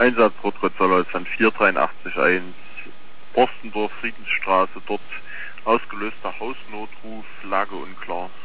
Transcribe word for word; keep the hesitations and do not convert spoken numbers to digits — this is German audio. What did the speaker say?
Einsatz Rot-Rot-Soll-Holstein vier drei acht eins, Borstendorf, Friedensstraße, dort ausgelöster Hausnotruf, Lage unklar.